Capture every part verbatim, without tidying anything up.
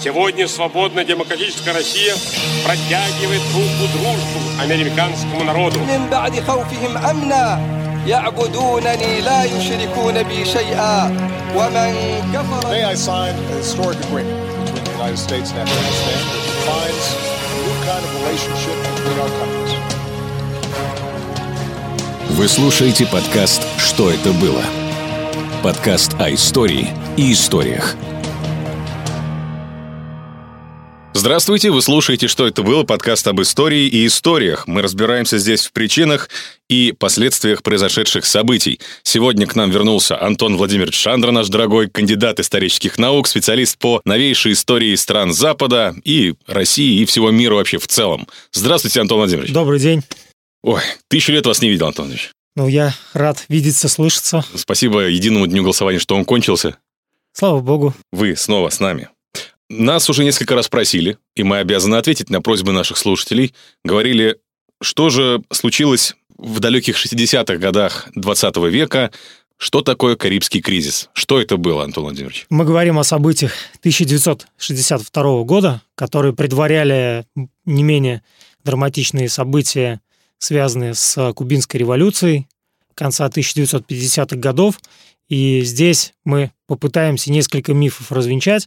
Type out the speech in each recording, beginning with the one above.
Сегодня свободная демократическая Россия протягивает руку дружбу американскому народу. يعبدونني لا يشركون بي شيئا ومن كفر. May I sign a historic agreement between the United States and Afghanistan that defines a new kind of relationship between our countries. Вы слушаете подкаст «Что это было?» Подкаст о истории и историях. Здравствуйте, вы слушаете «Что это было?» Подкаст об истории и историях. Мы разбираемся здесь в причинах и последствиях произошедших событий. Сегодня к нам вернулся Антон Владимирович Шандра, наш дорогой кандидат исторических наук, специалист по новейшей истории стран Запада и России, и всего мира вообще в целом. Здравствуйте, Антон Владимирович. Добрый день. Ой, тысячу лет вас не видел, Антон Владимирович. Ну, я рад видеться, слышаться. Спасибо единому дню голосования, что он кончился. Слава богу. Вы снова с нами. Нас уже несколько раз просили, и мы обязаны ответить на просьбы наших слушателей. Говорили, что же случилось в далеких шестидесятых годах двадцатого века, что такое Карибский кризис? Что это было, Антон Владимирович? Мы говорим о событиях тысяча девятьсот шестьдесят второго года, которые предваряли не менее драматичные события, связанные с Кубинской революцией конца тысяча девятьсот пятидесятых годов. И здесь мы попытаемся несколько мифов развенчать.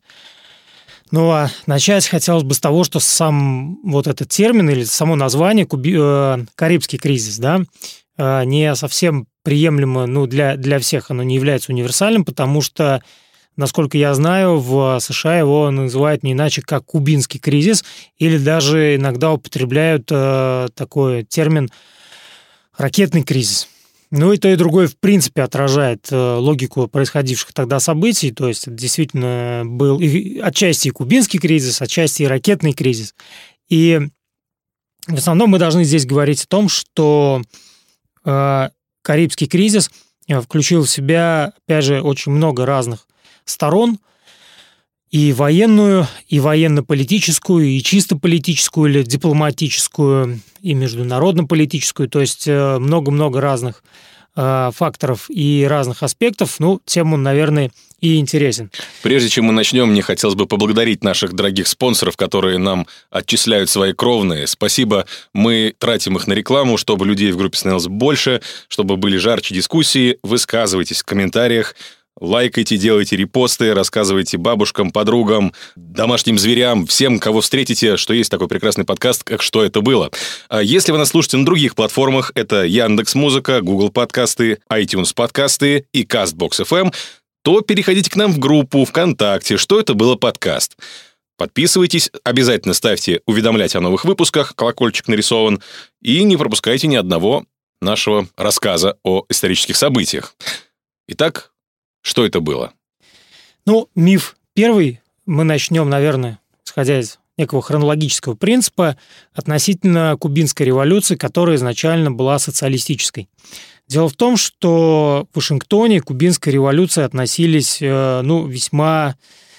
Ну, а начать хотелось бы с того, что сам вот этот термин или само название Куби... э, «Карибский кризис», да, э, не совсем приемлемо, ну, для, для всех оно не является универсальным, потому что, насколько я знаю, в США его называют не иначе, как «Кубинский кризис», или даже иногда употребляют э, такой термин «ракетный кризис». Ну и то, и другое, в принципе, отражает логику происходивших тогда событий. То есть, это действительно был и отчасти и кубинский кризис, отчасти и ракетный кризис. И в основном мы должны здесь говорить о том, что э, Карибский кризис включил в себя, опять же, очень много разных сторон. И военную, и военно-политическую, и чисто политическую, или дипломатическую, и международно-политическую. То есть много-много разных э, факторов и разных аспектов. Ну, тем он, наверное, и интересен. Прежде чем мы начнем, мне хотелось бы поблагодарить наших дорогих спонсоров, которые нам отчисляют свои кровные. Спасибо. Мы тратим их на рекламу, чтобы людей в группе становилось больше, чтобы были жарче дискуссии. Высказывайтесь в комментариях. Лайкайте, делайте репосты, рассказывайте бабушкам, подругам, домашним зверям, всем, кого встретите, что есть такой прекрасный подкаст, как «Что это было?». А если вы нас слушаете на других платформах, это Яндекс.Музыка, Google подкасты, iTunes подкасты и Castbox эф эм, то переходите к нам в группу ВКонтакте «Что это было? Подкаст». Подписывайтесь, обязательно ставьте уведомлять о новых выпусках, колокольчик нарисован, и не пропускайте ни одного нашего рассказа о исторических событиях. Итак, что это было? Ну, миф первый. Мы начнем, наверное, исходя из некого хронологического принципа, относительно Кубинской революции, которая изначально была социалистической. Дело в том, что в Вашингтоне к Кубинской революции относились, ну, весьма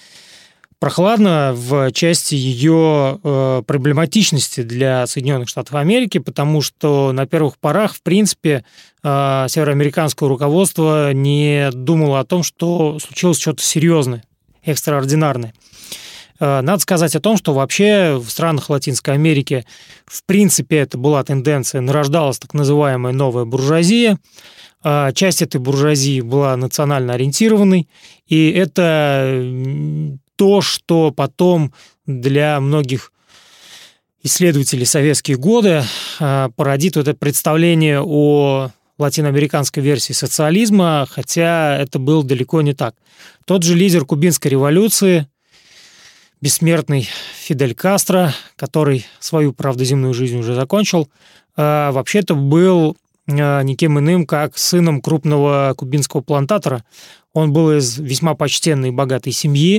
прохладно в части ее э, проблематичности для Соединенных Штатов Америки, потому что на первых порах, в принципе, э, североамериканское руководство не думало о том, что случилось что-то серьезное, экстраординарное. Э, надо сказать о том, что вообще в странах Латинской Америки, в принципе, это была тенденция, нарождалась так называемая новая буржуазия. Э, часть этой буржуазии была национально ориентированной, и это то, что потом для многих исследователей советские годы породит вот это представление о латиноамериканской версии социализма, хотя это было далеко не так. Тот же лидер Кубинской революции, бессмертный Фидель Кастро, который свою, правда, земную жизнь уже закончил, вообще-то был никем иным, как сыном крупного кубинского плантатора. Он был из весьма почтенной и богатой семьи,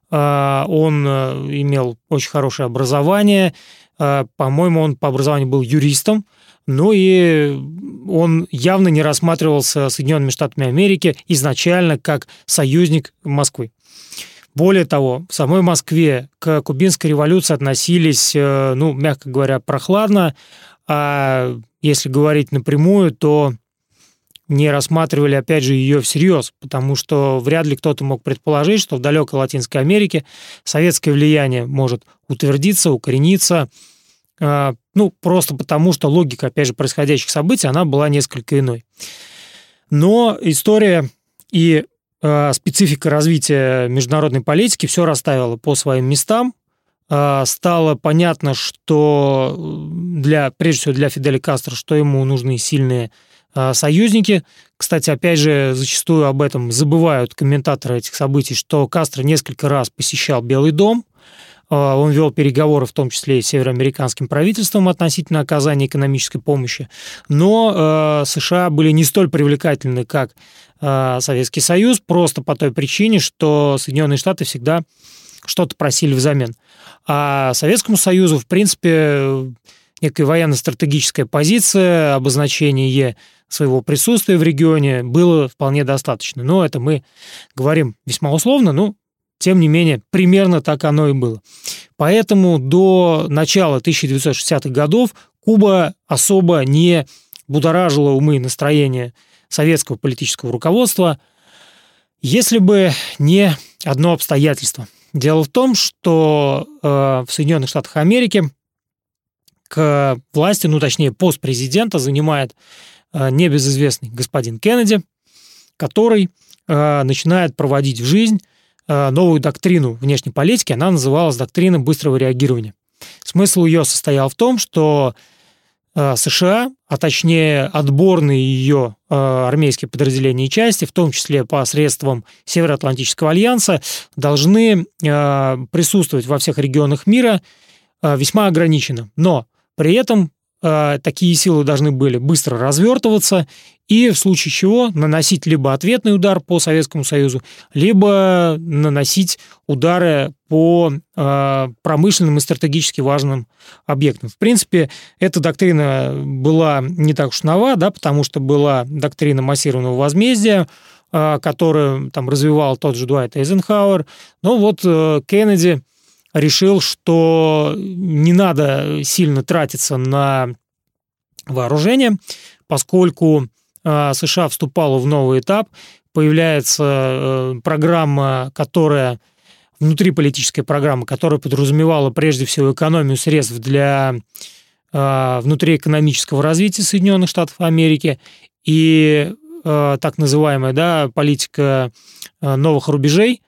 он имел очень хорошее образование, по-моему, он по образованию был юристом, ну и он явно не рассматривался Соединенными Штатами Америки изначально как союзник Москвы. Более того, в самой Москве к Кубинской революции относились, ну, мягко говоря, прохладно, а если говорить напрямую, то не рассматривали, опять же, ее всерьез, потому что вряд ли кто-то мог предположить, что в далекой Латинской Америке советское влияние может утвердиться, укорениться, ну, просто потому, что логика, опять же, происходящих событий, она была несколько иной. Но история и специфика развития международной политики все расставила по своим местам. Стало понятно, что для, прежде всего для Фиделя Кастро, что ему нужны сильные союзники. Кстати, опять же, зачастую об этом забывают комментаторы этих событий, что Кастро несколько раз посещал Белый дом. Он вел переговоры, в том числе и с североамериканским правительством относительно оказания экономической помощи. Но э, США были не столь привлекательны, как э, Советский Союз, просто по той причине, что Соединенные Штаты всегда что-то просили взамен. А Советскому Союзу, в принципе, некая военно-стратегическая позиция, обозначение своего присутствия в регионе было вполне достаточно. Но это мы говорим весьма условно, но тем не менее, примерно так оно и было. Поэтому до начала тысяча девятьсот шестидесятых годов Куба особо не будоражила умы и настроения советского политического руководства, если бы не одно обстоятельство. Дело в том, что э, в Соединенных Штатах Америки к власти, ну точнее пост президента занимает э, небезызвестный господин Кеннеди, который э, начинает проводить в жизнь новую доктрину внешней политики, она называлась доктриной быстрого реагирования. Смысл ее состоял в том, что США, а точнее отборные ее армейские подразделения и части, в том числе посредством Североатлантического альянса, должны присутствовать во всех регионах мира весьма ограниченно. Но при этом такие силы должны были быстро развертываться и в случае чего наносить либо ответный удар по Советскому Союзу, либо наносить удары по э, промышленным и стратегически важным объектам. В принципе, эта доктрина была не так уж нова, да, потому что была доктрина массированного возмездия, э, которую там развивал тот же Дуайт Эйзенхауэр. Но вот э, Кеннеди решил, что не надо сильно тратиться на вооружение, поскольку США вступала в новый этап, появляется программа, которая, внутриполитическая программа, которая подразумевала прежде всего экономию средств для внутриэкономического развития Соединенных Штатов Америки и так называемая, да, политика новых рубежей.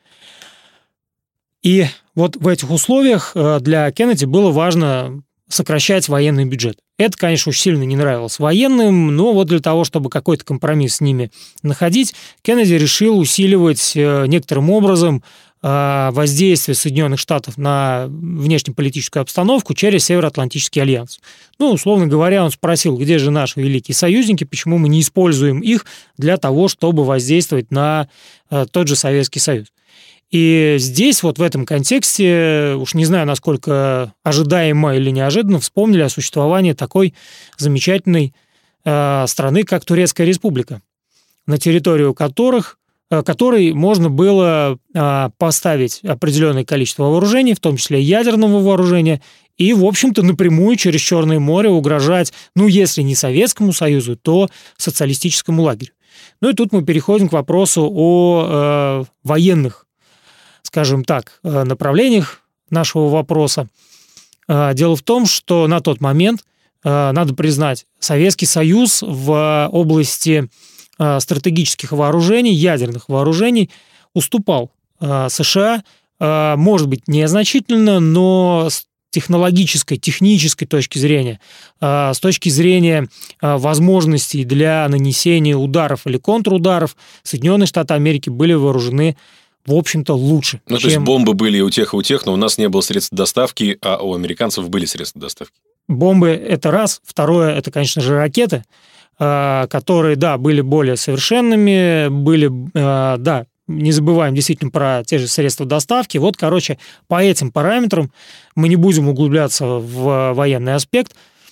И вот в этих условиях для Кеннеди было важно сокращать военный бюджет. Это, конечно, очень сильно не нравилось военным, но вот для того, чтобы какой-то компромисс с ними находить, Кеннеди решил усиливать некоторым образом воздействие Соединенных Штатов на внешнеполитическую обстановку через Североатлантический альянс. Ну, условно говоря, он спросил, где же наши великие союзники, почему мы не используем их для того, чтобы воздействовать на тот же Советский Союз. И здесь, вот в этом контексте, уж не знаю, насколько ожидаемо или неожиданно, вспомнили о существовании такой замечательной э, страны, как Турецкая Республика, на территорию которых, э, которой можно было э, поставить определенное количество вооружений, в том числе ядерного вооружения, и, в общем-то, напрямую через Черное море угрожать, ну, если не Советскому Союзу, то социалистическому лагерю. Ну и тут мы переходим к вопросу о э, военных, скажем так, направлениях нашего вопроса. Дело в том, что на тот момент, надо признать, Советский Союз в области стратегических вооружений, ядерных вооружений уступал США, может быть, незначительно, но с технологической, технической точки зрения, с точки зрения возможностей для нанесения ударов или контрударов, Соединенные Штаты Америки были вооружены в общем-то, лучше. Ну, чем... то есть бомбы были и у тех, и у тех, но у нас не было средств доставки, а у американцев были средства доставки. Бомбы – это раз. Второе – это, конечно же, ракеты, которые, да, были более совершенными, были, да, не забываем действительно про те же средства доставки. Вот, короче, по этим параметрам мы не будем углубляться в военный аспект.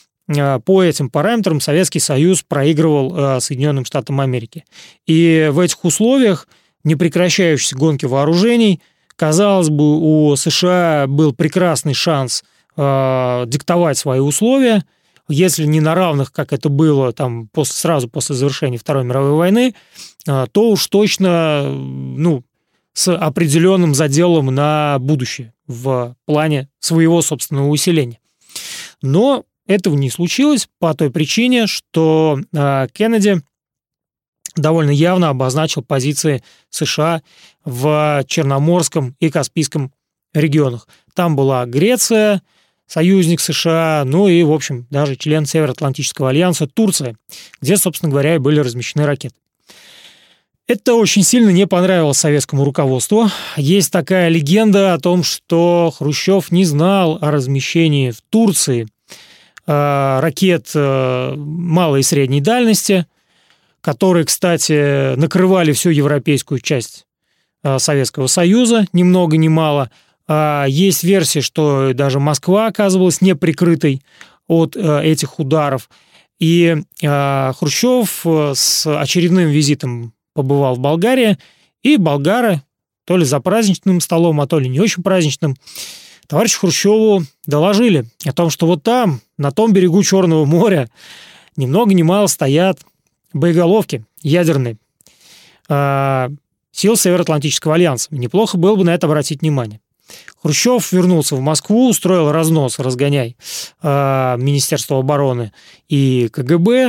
По этим параметрам Советский Союз проигрывал Соединенным Штатам Америки. И в этих условиях непрекращающейся гонки вооружений, казалось бы, у США был прекрасный шанс э, диктовать свои условия, если не на равных, как это было там, после, сразу после завершения Второй мировой войны, то уж точно ну, с определенным заделом на будущее в плане своего собственного усиления. Но этого не случилось по той причине, что Кеннеди довольно явно обозначил позиции США в Черноморском и Каспийском регионах. Там была Греция, союзник США, ну и, в общем, даже член Североатлантического альянса Турция, где, собственно говоря, и были размещены ракеты. Это очень сильно не понравилось советскому руководству. Есть такая легенда о том, что Хрущев не знал о размещении в Турции э, ракет э, малой и средней дальности, которые, кстати, накрывали всю европейскую часть э, Советского Союза, ни много ни мало. Э, есть версия, что даже Москва оказывалась неприкрытой от э, этих ударов. И э, Хрущев с очередным визитом побывал в Болгарии, и болгары, то ли за праздничным столом, а то ли не очень праздничным, товарищу Хрущеву доложили о том, что вот там, на том берегу Черного моря, ни много ни мало стоят боеголовки ядерные э, сил Североатлантического альянса. Неплохо было бы на это обратить внимание. Хрущев вернулся в Москву, устроил разнос, разгоняй э, Министерство обороны и ка гэ бэ,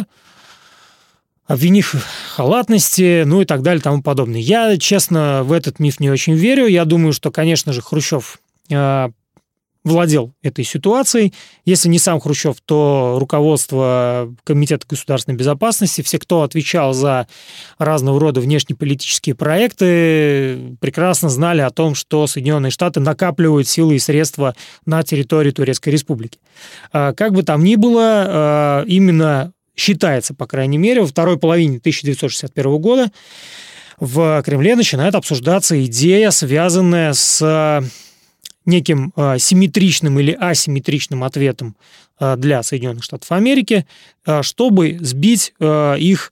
обвинив в халатности, ну и так далее, и тому подобное. Я, честно, в этот миф не очень верю. Я думаю, что, конечно же, Хрущев э, владел этой ситуацией. Если не сам Хрущев, то руководство Комитета государственной безопасности, все, кто отвечал за разного рода внешнеполитические проекты, прекрасно знали о том, что Соединенные Штаты накапливают силы и средства на территории Турецкой Республики. Э, как бы там ни было, э, именно считается, по крайней мере, во второй половине тысяча девятьсот шестьдесят первого года в Кремле начинает обсуждаться идея, связанная с неким симметричным или асимметричным ответом для Соединенных Штатов Америки, чтобы сбить их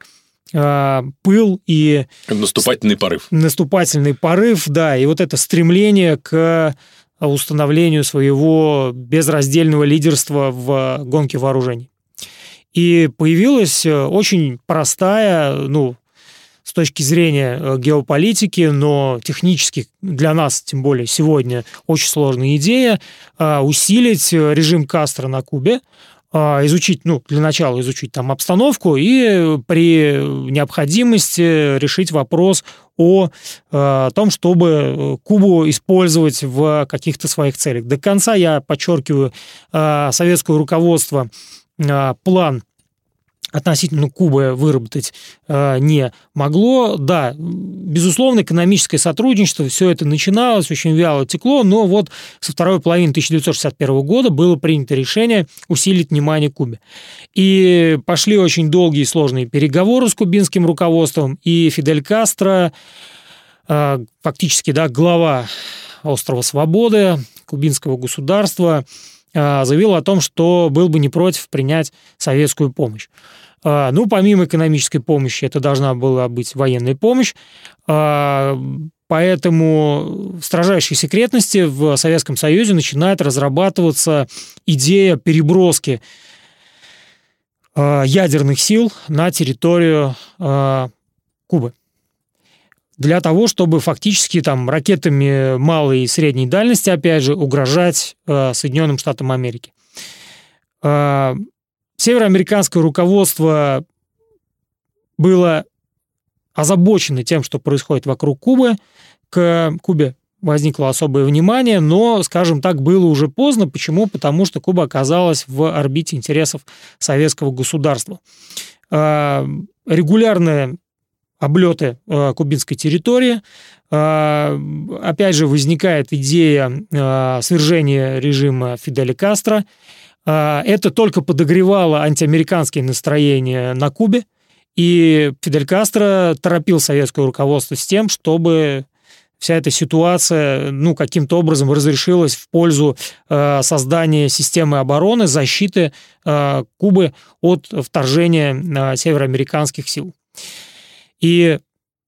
пыл и... Наступательный порыв. Наступательный порыв, да, и вот это стремление к установлению своего безраздельного лидерства в гонке вооружений. И появилась очень простая, ну, с точки зрения геополитики, но технически для нас, тем более сегодня, очень сложная идея усилить режим Кастро на Кубе, изучить, ну, для начала изучить там обстановку и при необходимости решить вопрос о, о том, чтобы Кубу использовать в каких-то своих целях. До конца, я подчеркиваю, советское руководство план относительно Кубы выработать э, не могло. Да, безусловно, экономическое сотрудничество, все это начиналось, очень вяло текло, но вот со второй половины тысяча девятьсот шестьдесят первого года было принято решение усилить внимание Кубе. И пошли очень долгие и сложные переговоры с кубинским руководством, и Фидель Кастро, э, фактически, да, глава острова Свободы, кубинского государства, заявил о том, что был бы не против принять советскую помощь. Ну, помимо экономической помощи, это должна была быть военная помощь, поэтому в строжайшей секретности в Советском Союзе начинает разрабатываться идея переброски ядерных сил на территорию Кубы. Для того, чтобы фактически там ракетами малой и средней дальности, опять же, угрожать э, Соединенным Штатам Америки. Э, североамериканское руководство было озабочено тем, что происходит вокруг Кубы. К Кубе возникло особое внимание, но, скажем так, было уже поздно. Почему? Потому что Куба оказалась в орбите интересов советского государства. Э, регулярная облеты э, кубинской территории. Э, опять же, возникает идея э, свержения режима Фиделя Кастро. Э, это только подогревало антиамериканские настроения на Кубе, и Фидель Кастро торопил советское руководство с тем, чтобы вся эта ситуация, ну, каким-то образом разрешилась в пользу э, создания системы обороны, защиты э, Кубы от вторжения э, североамериканских сил. И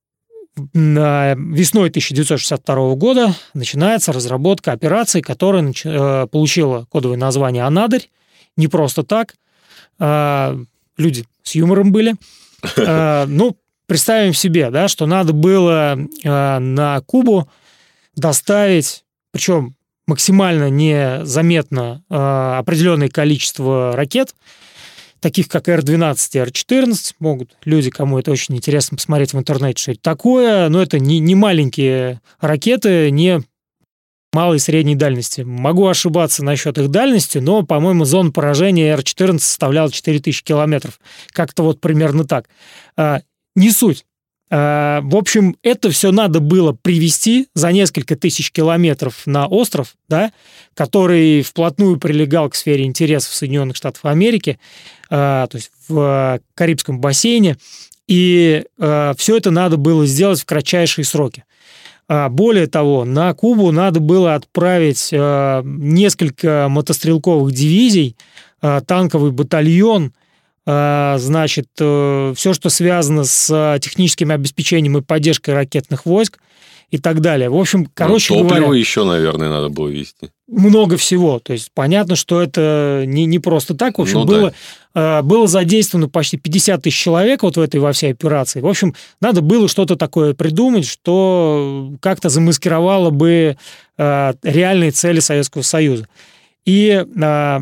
весной тысяча девятьсот шестьдесят второго года начинается разработка операции, которая получила кодовое название «Анадырь». Не просто так. Люди с юмором были. Ну, представим себе, да, что надо было на Кубу доставить, причем максимально незаметно, определенное количество ракет, таких как эр двенадцать и эр четырнадцать. Могут люди, кому это очень интересно, посмотреть в интернете, что это такое. Но это не, не маленькие ракеты, не малой и средней дальности. Могу ошибаться насчет их дальности, но, по-моему, зона поражения эр четырнадцать составляла четыре тысячи километров. Как-то вот примерно так. А, не суть. А, в общем, это все надо было привезти за несколько тысяч километров на остров, да, который вплотную прилегал к сфере интересов Соединенных Штатов Америки, а, то есть в Карибском бассейне. И а, все это надо было сделать в кратчайшие сроки. Более того, на Кубу надо было отправить несколько мотострелковых дивизий, танковый батальон, значит, все, что связано с техническим обеспечением и поддержкой ракетных войск и так далее. В общем, короче ну, говоря... Топливо еще, наверное, надо было везти. Много всего. То есть понятно, что это не, не просто так. В общем, ну, было, да. было задействовано почти пятьдесят тысяч человек вот в этой во всей операции. В общем, надо было что-то такое придумать, что как-то замаскировало бы э, реальные цели Советского Союза. И, э,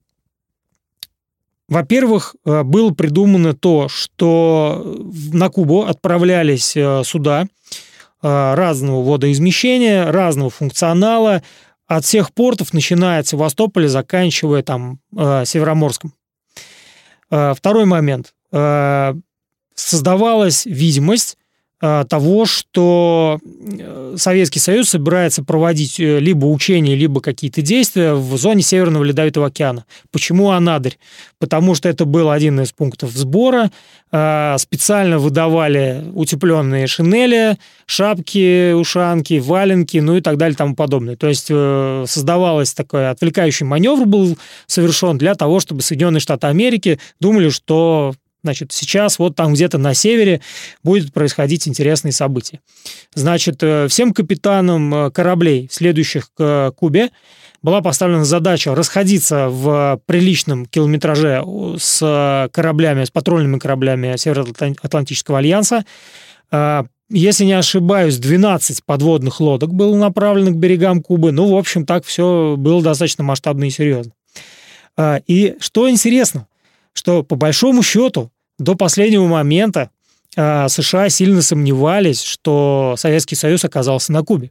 во-первых, было придумано то, что на Кубу отправлялись суда э, разного водоизмещения, разного функционала, от всех портов, начиная от Севастополя, заканчивая там э, Североморском. Э, второй момент. Э, создавалась видимость э, того, что Советский Союз собирается проводить либо учения, либо какие-то действия в зоне Северного Ледовитого океана. Почему Анадырь? Потому что это был один из пунктов сбора. Э, специально выдавали утепленные шинели, шапки, ушанки, валенки, ну и так далее и тому подобное. То есть э, создавалось такой отвлекающий маневр был совершен для того, чтобы Соединенные Штаты Америки думали, что, значит, сейчас вот там где-то на севере будет происходить интересные события. Значит, э, всем капитанам кораблей, следующих к Кубе, была поставлена задача расходиться в приличном километраже с кораблями, с патрульными кораблями Североатлантического альянса. Если не ошибаюсь, двенадцать подводных лодок было направлено к берегам Кубы. Ну, в общем, так все было достаточно масштабно и серьезно. И что интересно, что по большому счету до последнего момента США сильно сомневались, что Советский Союз оказался на Кубе.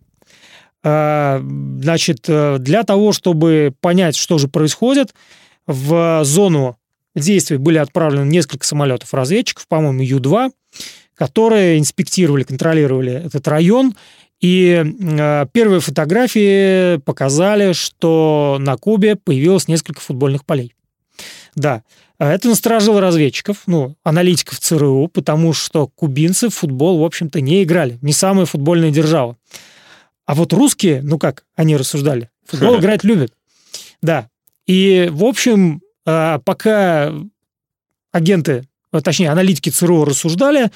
Значит, для того, чтобы понять, что же происходит, в зону действий были отправлены несколько самолетов-разведчиков, по-моему, Ю два, которые инспектировали, контролировали этот район. И первые фотографии показали, что на Кубе появилось несколько футбольных полей. Да, это насторожило разведчиков, ну, аналитиков ЦРУ, потому что кубинцы в футбол, в общем-то, не играли. Не самая футбольная держава. А вот русские, ну как они рассуждали, футбол играть любят. Да. И, в общем, пока агенты, точнее, аналитики ЦРУ рассуждали,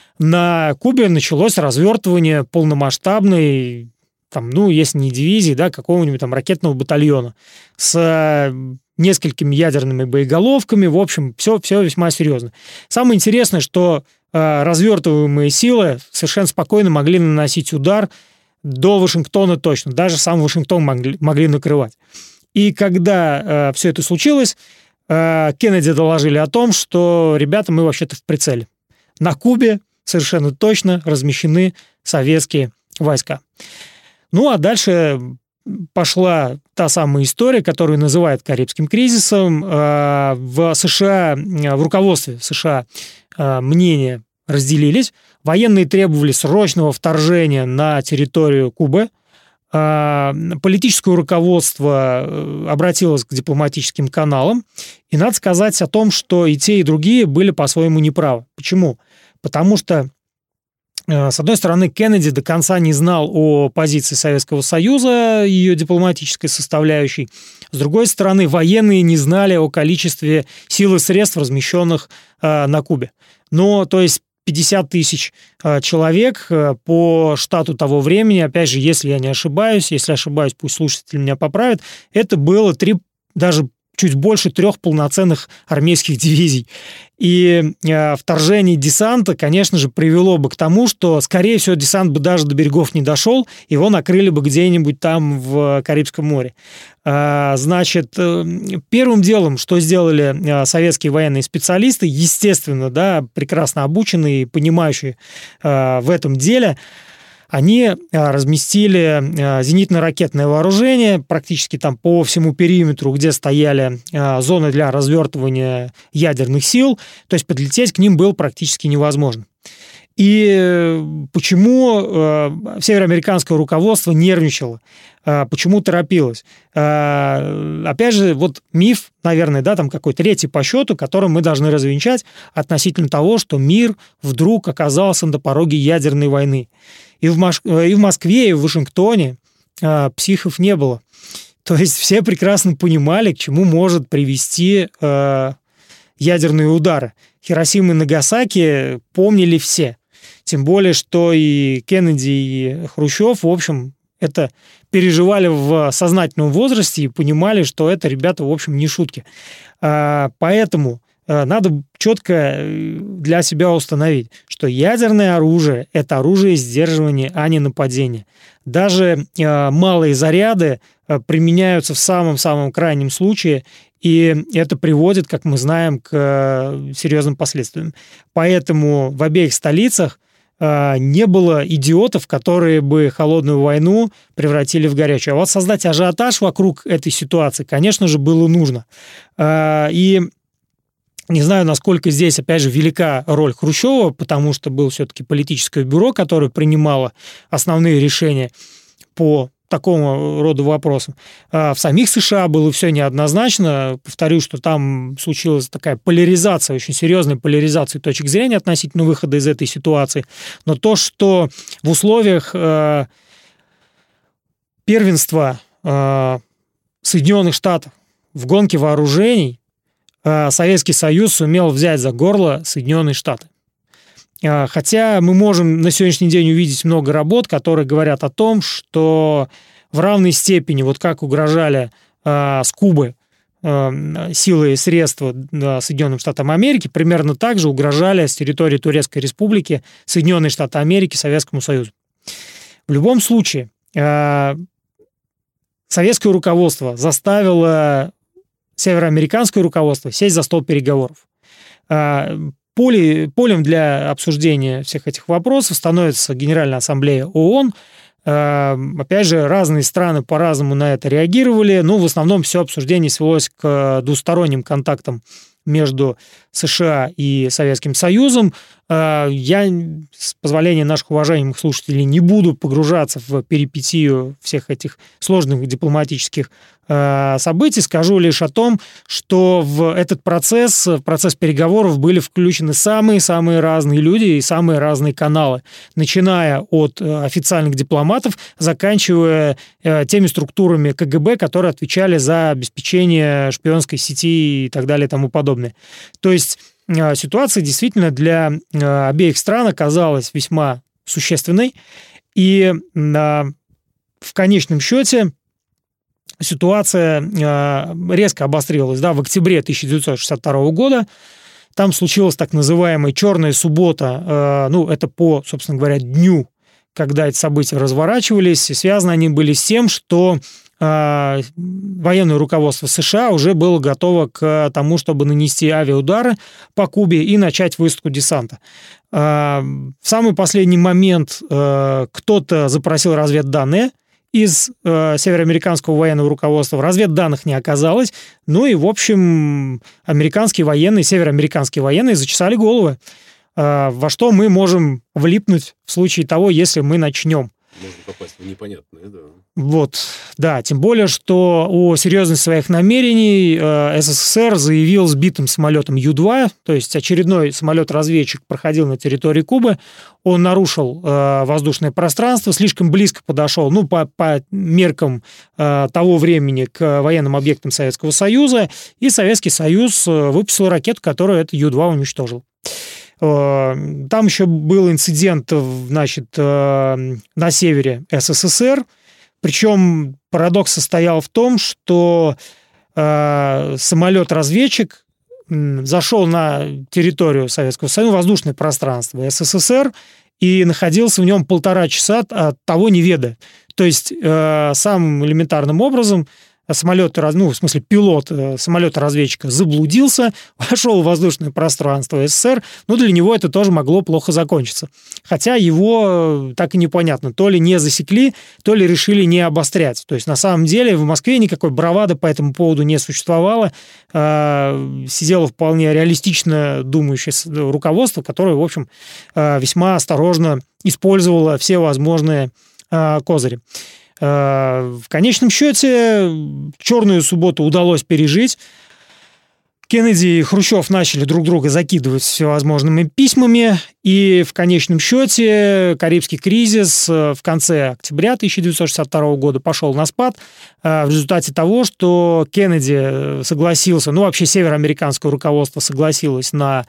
на Кубе началось развертывание полномасштабной, там, ну, если не дивизии, да, какого-нибудь там ракетного батальона с несколькими ядерными боеголовками. В общем, все, все весьма серьезно. Самое интересное, что развертываемые силы совершенно спокойно могли наносить удар до Вашингтона точно. Даже сам Вашингтон могли, могли накрывать. И когда э, все это случилось, э, Кеннеди доложили о том, что, ребята, мы вообще-то в прицеле. На Кубе совершенно точно размещены советские войска. Ну, а дальше пошла та самая история, которую называют Карибским кризисом. Э, в США, в руководстве США э, мнения разделились. Военные требовали срочного вторжения на территорию Кубы. Политическое руководство обратилось к дипломатическим каналам. И надо сказать о том, что и те, и другие были по-своему неправы. Почему? Потому что, с одной стороны, Кеннеди до конца не знал о позиции Советского Союза, ее дипломатической составляющей. С другой стороны, военные не знали о количестве сил и средств, размещенных на Кубе. Но, то есть, пятьдесят тысяч человек по штату того времени, опять же, если я не ошибаюсь, если ошибаюсь, пусть слушатели меня поправят, это было три, даже чуть больше трех полноценных армейских дивизий. И э, вторжение десанта, конечно же, привело бы к тому, что, скорее всего, десант бы даже до берегов не дошел, его накрыли бы где-нибудь там в Карибском море. Э, значит, э, первым делом, что сделали э, советские военные специалисты, естественно, да, прекрасно обученные, понимающие э, в этом деле, они разместили зенитно-ракетное вооружение практически там по всему периметру, где стояли зоны для развертывания ядерных сил, то есть подлететь к ним было практически невозможно. И почему североамериканское руководство нервничало, почему торопилось? Опять же, вот миф, наверное, да, там какой-то третий по счету, который мы должны развенчать относительно того, что мир вдруг оказался на пороге ядерной войны. И в, Мош... и в Москве, и в Вашингтоне э, психов не было. То есть все прекрасно понимали, к чему может привести э, ядерные удары. Хиросима и Нагасаки помнили все. Тем более, что и Кеннеди, и Хрущев, в общем, это переживали в сознательном возрасте и понимали, что это, ребята, в общем, не шутки. Э, поэтому... надо четко для себя установить, что ядерное оружие – это оружие сдерживания, а не нападения. Даже э, малые заряды э, применяются в самом-самом крайнем случае, и это приводит, как мы знаем, к э, серьезным последствиям. Поэтому в обеих столицах э, не было идиотов, которые бы холодную войну превратили в горячую. А вот создать ажиотаж вокруг этой ситуации, конечно же, было нужно. Э, и Не знаю, насколько здесь, опять же, велика роль Хрущева, потому что было все-таки политическое бюро, которое принимало основные решения по такому роду вопросам. В самих США было все неоднозначно. Повторю, что там случилась такая поляризация, очень серьезная поляризация точек зрения относительно выхода из этой ситуации. Но то, что в условиях первенства Соединенных Штатов в гонке вооружений Советский Союз сумел взять за горло Соединенные Штаты. Хотя мы можем на сегодняшний день увидеть много работ, которые говорят о том, что в равной степени, вот как угрожали э, с Кубы э, силы и средства э, Соединенным Штатам Америки, примерно так же угрожали с территории Турецкой Республики Соединенные Штаты Америки Советскому Союзу. В любом случае, э, советское руководство заставило североамериканское руководство сесть за стол переговоров. Поле, полем для обсуждения всех этих вопросов становится Генеральная Ассамблея ООН. Опять же, разные страны по-разному на это реагировали, но в основном все обсуждение свелось к двусторонним контактам между США и Советским Союзом. Я, с позволения наших уважаемых слушателей, не буду погружаться в перипетию всех этих сложных дипломатических событий. Скажу лишь о том, что в этот процесс, в процесс переговоров были включены самые-самые разные люди и самые разные каналы, начиная от официальных дипломатов, заканчивая теми структурами ка гэ бэ, которые отвечали за обеспечение шпионской сети и так далее и тому подобное. То есть ситуация действительно для обеих стран оказалась весьма существенной, и в конечном счете ситуация резко обострилась. Да, в октябре тысяча девятьсот шестьдесят второго года там случилась так называемая «Черная суббота», ну, это по, собственно говоря, дню, когда эти события разворачивались, и связаны они были с тем, что военное руководство США уже было готово к тому, чтобы нанести авиаудары по Кубе и начать высадку десанта. В самый последний момент кто-то запросил разведданные из североамериканского военного руководства. Разведданных не оказалось. Ну и, в общем, американские военные, североамериканские военные зачесали головы. Во что мы можем влипнуть в случае того, если мы начнем. Можно попасть в непонятное, да. Вот, да, тем более, что о серьезности своих намерений э, эс эс эс эр заявил сбитым самолетом Ю два, то есть очередной самолет-разведчик проходил на территории Кубы, он нарушил э, воздушное пространство, слишком близко подошел, ну, по, по меркам э, того времени к военным объектам Советского Союза, и Советский Союз выпустил ракету, которую этот Ю два уничтожил. Там еще был инцидент, значит, на севере эс эс эс эр, причем парадокс состоял в том, что самолет-разведчик зашел на территорию Советского Союза, воздушное пространство СССР, и находился в нем полтора часа, от того не ведая. То есть самым элементарным образом самолет, ну, в смысле, пилот самолета-разведчика заблудился, вошел в воздушное пространство СССР, но для него это тоже могло плохо закончиться. Хотя его так и непонятно, то ли не засекли, то ли решили не обострять. То есть, на самом деле, в Москве никакой бравады по этому поводу не существовало. Сидело вполне реалистично думающее руководство, которое, в общем, весьма осторожно использовало все возможные козыри. В конечном счете, черную субботу удалось пережить. Кеннеди и Хрущев начали друг друга закидывать всевозможными письмами, и в конечном счете Карибский кризис в конце октября тысяча девятьсот шестьдесят второго года пошел на спад в результате того, что Кеннеди согласился, ну вообще североамериканское руководство согласилось на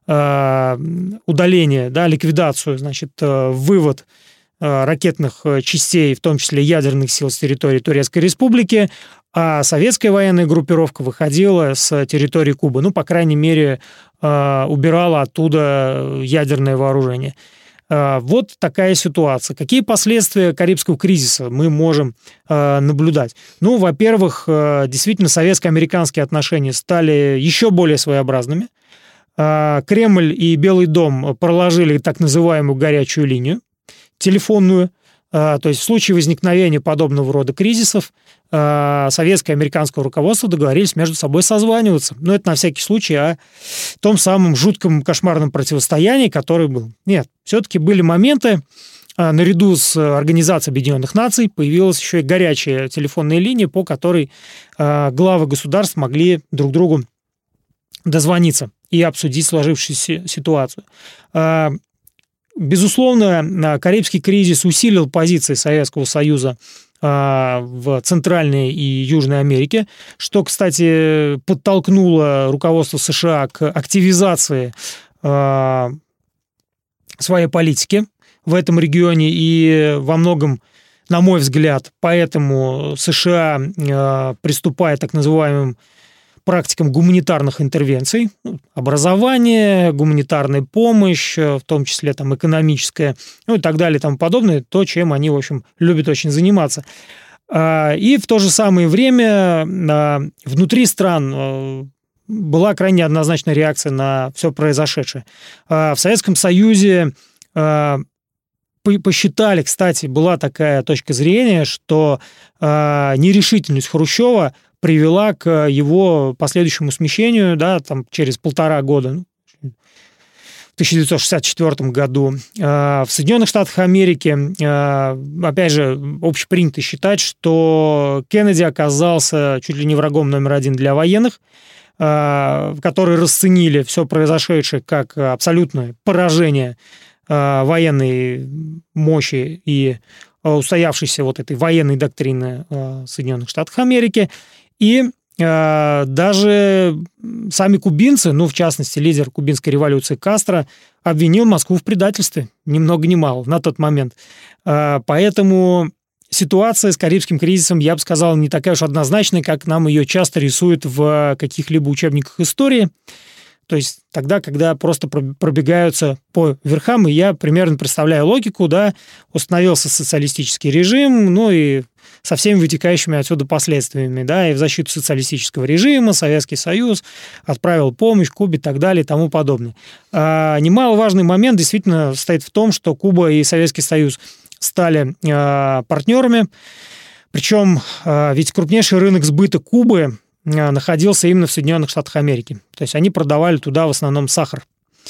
удаление, да, ликвидацию, значит, вывод ракетных частей, в том числе ядерных сил с территории Турецкой Республики, а советская военная группировка выходила с территории Кубы, ну, по крайней мере, убирала оттуда ядерное вооружение. Вот такая ситуация. Какие последствия Карибского кризиса мы можем наблюдать? Ну, во-первых, действительно, советско-американские отношения стали еще более своеобразными. Кремль и Белый дом проложили так называемую горячую линию, телефонную, то есть в случае возникновения подобного рода кризисов советское и американское руководство договорились между собой созваниваться. Но это на всякий случай о том самом жутком кошмарном противостоянии, которое было. Нет, все-таки были моменты, наряду с Организацией Объединенных Наций появилась еще и горячая телефонная линия, по которой главы государств могли друг другу дозвониться и обсудить сложившуюся ситуацию. Безусловно, Карибский кризис усилил позиции Советского Союза в Центральной и Южной Америке, что, кстати, подтолкнуло руководство США к активизации своей политики в этом регионе, и во многом, на мой взгляд, поэтому США приступает к так называемым практикам гуманитарных интервенций, образование, гуманитарная помощь, в том числе там экономическая, ну и так далее и тому подобное, то, чем они, в общем, любят очень заниматься. И в то же самое время внутри стран была крайне однозначная реакция на все произошедшее. В Советском Союзе посчитали, кстати, была такая точка зрения, что нерешительность Хрущева привела к его последующему смещению, да, там, через полтора года, в тысяча девятьсот шестьдесят четвёртом году. В Соединенных Штатах Америки, опять же, общепринято считать, что Кеннеди оказался чуть ли не врагом номер один для военных, которые расценили все произошедшее как абсолютное поражение военной мощи и устоявшейся вот этой военной доктрины Соединенных Штатов Америки. И э, даже сами кубинцы, ну, в частности, лидер кубинской революции Кастро, обвинил Москву в предательстве, ни много ни мало, на тот момент. Э, поэтому ситуация с Карибским кризисом, я бы сказал, не такая уж однозначная, как нам ее часто рисуют в каких-либо учебниках истории. То есть тогда, когда просто пробегаются по верхам, и я примерно представляю логику, да, установился социалистический режим, ну и со всеми вытекающими отсюда последствиями, да, и в защиту социалистического режима Советский Союз отправил помощь Кубе и так далее и тому подобное. А немаловажный момент действительно состоит в том, что Куба и Советский Союз стали а, партнерами, причем а, ведь крупнейший рынок сбыта Кубы находился именно в Соединенных Штатах Америки. То есть они продавали туда в основном сахар.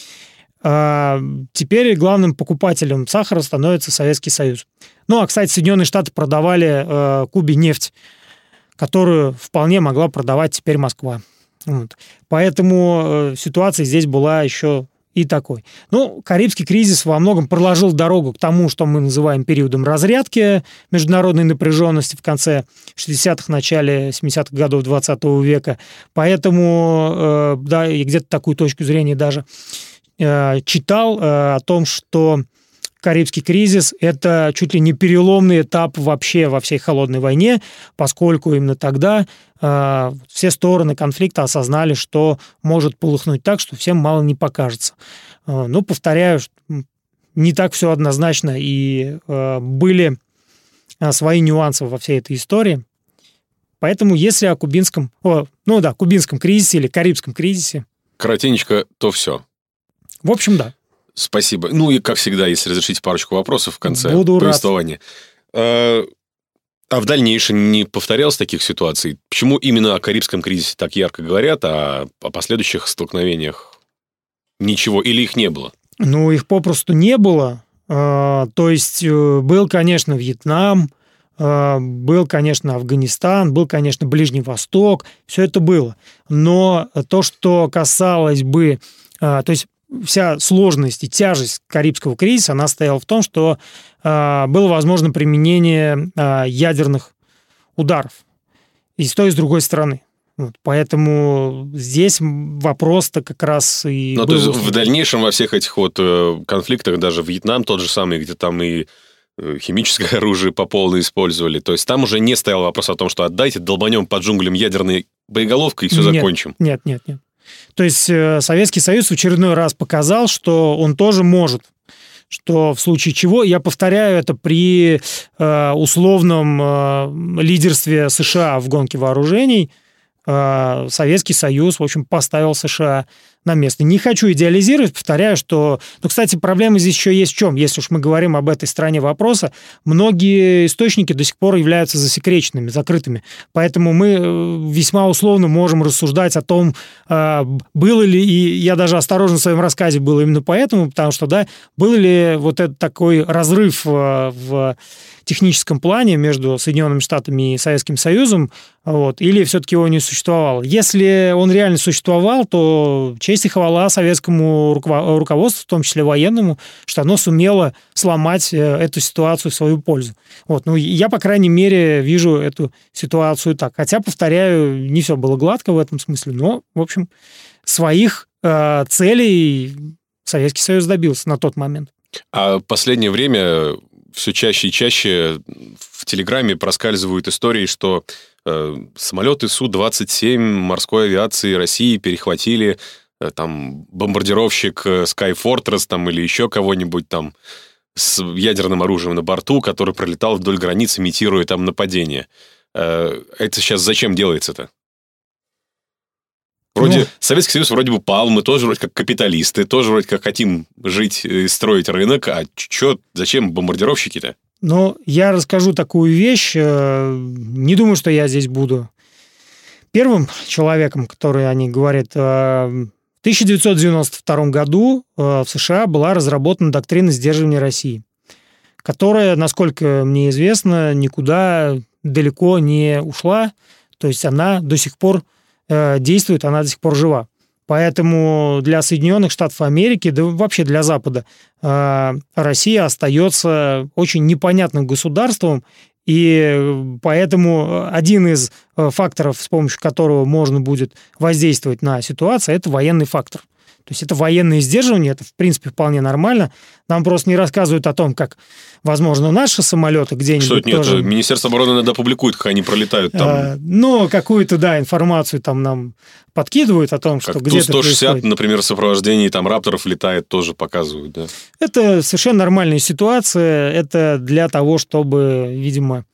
А теперь главным покупателем сахара становится Советский Союз. Ну, а, кстати, Соединенные Штаты продавали э, Кубе нефть, которую вполне могла продавать теперь Москва. Вот. Поэтому э, ситуация здесь была еще и такой. Ну, Карибский кризис во многом проложил дорогу к тому, что мы называем периодом разрядки международной напряженности в конце шестидесятых, начале семидесятых годов двадцатого века. Поэтому, э, да, я где-то такую точку зрения даже э, читал э, о том, что Карибский кризис – это чуть ли не переломный этап вообще во всей холодной войне, поскольку именно тогда э, все стороны конфликта осознали, что может полыхнуть так, что всем мало не покажется. Э, но, повторяю, не так все однозначно, и э, были э, свои нюансы во всей этой истории. Поэтому если о кубинском, о, ну да, кубинском кризисе или карибском кризисе... Коротенечко, то все. В общем, да. Спасибо. Ну и, как всегда, если разрешите парочку вопросов в конце Буду повествования. А, а в дальнейшем не повторялось таких ситуаций? Почему именно о Карибском кризисе так ярко говорят, а о последующих столкновениях ничего? Или их не было? Ну, их попросту не было. То есть был, конечно, Вьетнам, был, конечно, Афганистан, был, конечно, Ближний Восток. Все это было. Но то, что касалось бы... То есть вся сложность и тяжесть Карибского кризиса, она стояла в том, что э, было возможно применение э, ядерных ударов и с той, и с другой стороны. Вот, поэтому здесь вопрос-то как раз и... Ну, то есть в дальнейшем во всех этих вот э, конфликтах, даже Вьетнам тот же самый, где там и э, химическое оружие по полной использовали, то есть там уже не стоял вопрос о том, что отдайте, долбанем под джунглям ядерной боеголовкой и все нет, закончим. Нет, нет, нет. То есть Советский Союз в очередной раз показал, что он тоже может, что в случае чего, я повторяю, это при э, условном э, лидерстве США в гонке вооружений, э, Советский Союз, в общем, поставил США на место. Не хочу идеализировать, повторяю, что... Ну, кстати, проблема здесь еще есть в чем? Если уж мы говорим об этой стороне вопроса, многие источники до сих пор являются засекреченными, закрытыми. Поэтому мы весьма условно можем рассуждать о том, было ли, и я даже осторожен в своем рассказе был именно поэтому, потому что, да, был ли вот этот такой разрыв в техническом плане между Соединенными Штатами и Советским Союзом, вот, или все-таки его не существовало. Если он реально существовал, то честь и хвала советскому руководству, в том числе военному, что оно сумело сломать эту ситуацию в свою пользу. Вот. Ну, я, по крайней мере, вижу эту ситуацию так. Хотя, повторяю, не все было гладко в этом смысле, но, в общем, своих э, целей Советский Союз добился на тот момент. А в последнее время все чаще и чаще в Телеграме проскальзывают истории, что э, самолеты Су двадцать семь морской авиации России перехватили э, там бомбардировщик Sky Fortress там, или еще кого-нибудь там с ядерным оружием на борту, который пролетал вдоль границ, имитируя там нападение. Э, это сейчас зачем делается-то? Вроде ну, Советский Союз вроде бы пал, мы тоже вроде как капиталисты, тоже вроде как хотим жить и строить рынок, а чё, зачем бомбардировщики-то? Ну, я расскажу такую вещь, не думаю, что я здесь буду первым человеком, который о ней говорит. В тысяча девятьсот девяносто втором году в США была разработана доктрина сдерживания России, которая, насколько мне известно, никуда далеко не ушла, то есть она до сих пор действует, она до сих пор жива. Поэтому для Соединенных Штатов Америки, да вообще для Запада, Россия остается очень непонятным государством, и поэтому один из факторов, с помощью которого можно будет воздействовать на ситуацию, это военный фактор. То есть это военное сдерживание, это, в принципе, вполне нормально. Нам просто не рассказывают о том, как, возможно, наши самолеты где-нибудь Что это? Нет, тоже... Министерство обороны иногда публикует, как они пролетают там. А, ну, какую-то, да, информацию там нам подкидывают о том, что как где-то Ту сто шестьдесят, происходит. например, в сопровождении там рапторов летает, тоже показывают, да. Это совершенно нормальная ситуация. Это для того, чтобы, видимо,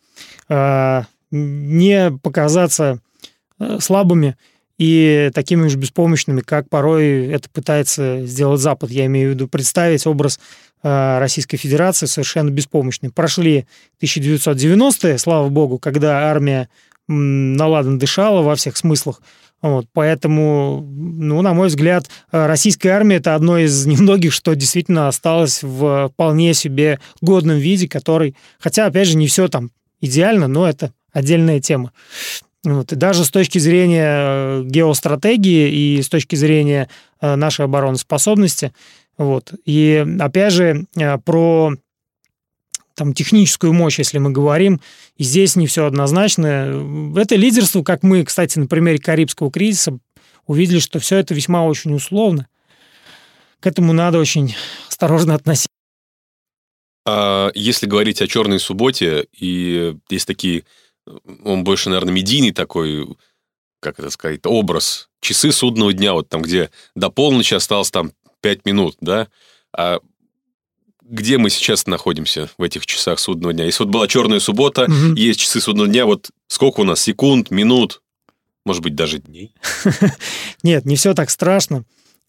не показаться слабыми и такими же беспомощными, как порой это пытается сделать Запад. Я имею в виду представить образ Российской Федерации совершенно беспомощной. Прошли тысяча девятьсот девяностые, слава богу, когда армия наладан дышала во всех смыслах. Вот, поэтому, ну, на мой взгляд, российская армия – это одно из немногих, что действительно осталось в вполне себе годном виде, который, хотя, опять же, не все там идеально, но это отдельная тема. Вот. И даже с точки зрения геостратегии и с точки зрения нашей обороноспособности. Вот. И опять же, про там, техническую мощь, если мы говорим, и здесь не все однозначно. Это лидерство, как мы, кстати, на примере Карибского кризиса увидели, что все это весьма очень условно. К этому надо очень осторожно относиться. А если говорить о «Черной субботе», и есть такие, он больше, наверное, медийный такой, как это сказать, образ, часы судного дня, вот там, где до полночи осталось там пять минут, да? А где мы сейчас находимся в этих часах судного дня? Если вот была «Черная суббота», угу. Есть часы судного дня, вот сколько у нас секунд, минут, может быть, даже дней? Нет, не все так страшно.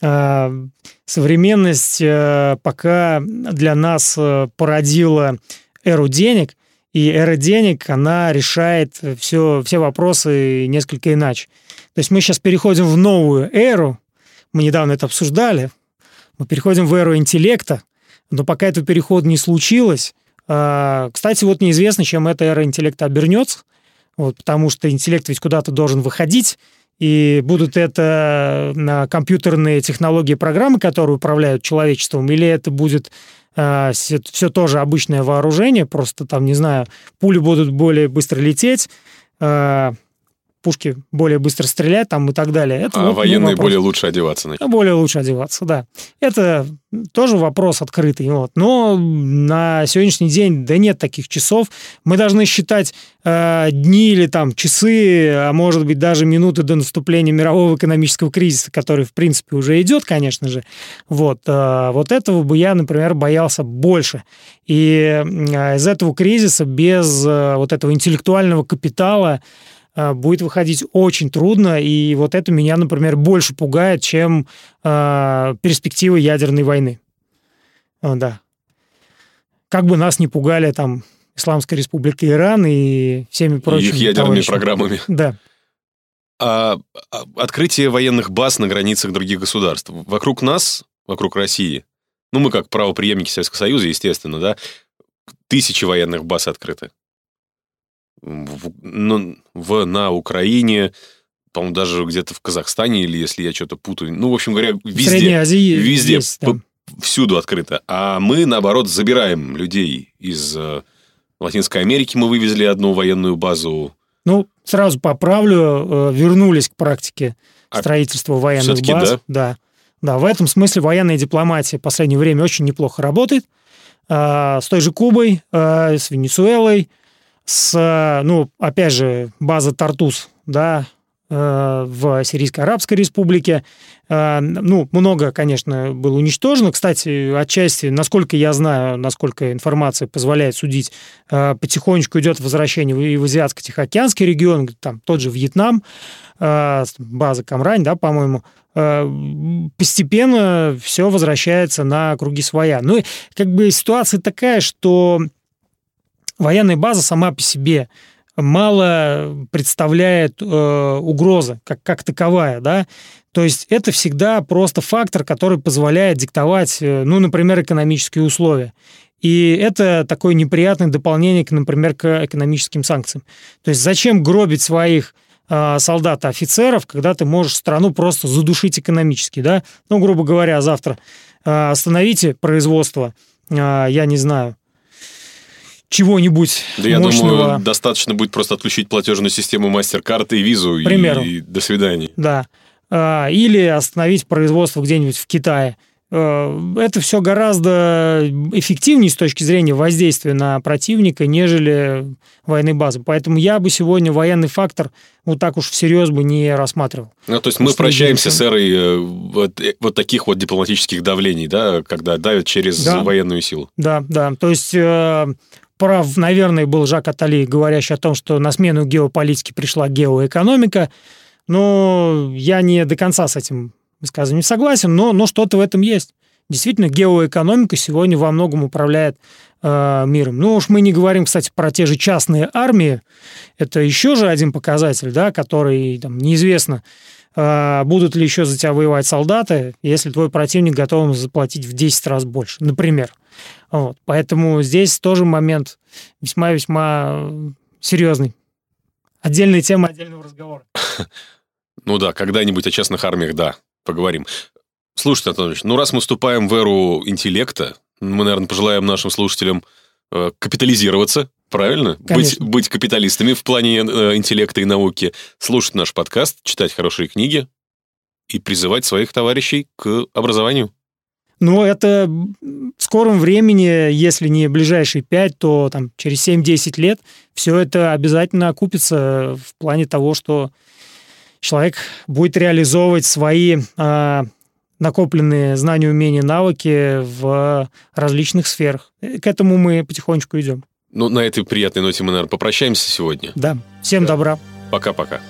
Современность пока для нас породила эру денег, и эра денег, она решает все, все вопросы несколько иначе. То есть мы сейчас переходим в новую эру, мы недавно это обсуждали, мы переходим в эру интеллекта, но пока этот переход не случилось. Кстати, вот неизвестно, чем эта эра интеллекта обернется, вот, потому что интеллект ведь куда-то должен выходить, и будут это компьютерные технологии, программы, которые управляют человечеством, или это будет э, все тоже обычное вооружение, просто там, не знаю, пули будут более быстро лететь, э, пушки более быстро стрелять там и так далее. Это, а вот, военные ну, более лучше одеваться начнут. Более лучше одеваться, да. Это тоже вопрос открытый. Вот. Но на сегодняшний день, да нет таких часов. Мы должны считать э, дни или там часы, а может быть даже минуты до наступления мирового экономического кризиса, который, в принципе, уже идет, конечно же. Вот, э, вот этого бы я, например, боялся больше. И э, из этого кризиса без э, вот этого интеллектуального капитала будет выходить очень трудно, и вот это меня, например, больше пугает, чем э, перспективы ядерной войны. О, да. Как бы нас не пугали там Исламская Республика Иран и всеми прочими... И их ядерными товарищами. Программами. Да. А, а открытие военных баз на границах других государств. Вокруг нас, вокруг России, ну, мы как правопреемники Советского Союза, естественно, да, тысячи военных баз открыты. В, ну, в, на Украине, по-моему, даже где-то в Казахстане, или если я что-то путаю. Ну, в общем говоря, везде. В Средней Азии везде, есть, да. Всюду открыто. А мы, наоборот, забираем людей из э, Латинской Америки. Мы вывезли одну военную базу. Ну, сразу поправлю, э, вернулись к практике строительства а военных баз. Да? Да. Да, в этом смысле военная дипломатия в последнее время очень неплохо работает. Э, с той же Кубой, э, с Венесуэлой, с, ну, опять же, база Тартус, да, в Сирийской Арабской Республике. Ну, много, конечно, было уничтожено. Кстати, отчасти, насколько я знаю, насколько информация позволяет судить, потихонечку идет возвращение и в Азиатско-Тихоокеанский регион, там тот же Вьетнам, база Камрань, да, по-моему. Постепенно все возвращается на круги своя. Ну, как бы ситуация такая, что военная база сама по себе мало представляет э, угрозы как, как таковая, да, то есть это всегда просто фактор, который позволяет диктовать, э, ну, например, экономические условия. И это такое неприятное дополнение, например, к экономическим санкциям. То есть зачем гробить своих э, солдат и офицеров, когда ты можешь страну просто задушить экономически, да? Ну, грубо говоря, завтра э, остановите производство, э, я не знаю, чего-нибудь да, я мощного. думаю, достаточно будет просто отключить платежную систему MasterCard и визу, и, и до свидания. Да. Или остановить производство где-нибудь в Китае. Это все гораздо эффективнее с точки зрения воздействия на противника, нежели военные базы. Поэтому я бы сегодня военный фактор вот так уж всерьез бы не рассматривал. Ну, то есть мы прощаемся с эрой вот, вот таких вот дипломатических давлений, да, когда давят через да. военную силу. Да, да. То есть... Прав, наверное, был Жак Аттали, говорящий о том, что на смену геополитике пришла геоэкономика. Но я не до конца с этим высказыванием согласен, но, но что-то в этом есть. Действительно, геоэкономика сегодня во многом управляет э, миром. Ну уж мы не говорим, кстати, про те же частные армии. Это еще же один показатель, да, который там, неизвестно, э, будут ли еще за тебя воевать солдаты, если твой противник готов заплатить в десять раз больше, например. Вот. Поэтому здесь тоже момент весьма-весьма серьезный. Отдельная тема отдельного разговора. Ну да, когда-нибудь о частных армиях, да, поговорим. Слушайте, Антонович, ну раз мы вступаем в эру интеллекта, мы, наверное, пожелаем нашим слушателям э, капитализироваться, правильно? Быть, быть капиталистами в плане э, интеллекта и науки, слушать наш подкаст, читать хорошие книги и призывать своих товарищей к образованию. Но это в скором времени, если не ближайшие пять, то там, через семь-десять лет все это обязательно окупится в плане того, что человек будет реализовывать свои э, накопленные знания, умения, навыки в различных сферах. К этому мы потихонечку идем. Ну, на этой приятной ноте мы, наверное, попрощаемся сегодня. Да. Всем да. добра. Пока-пока.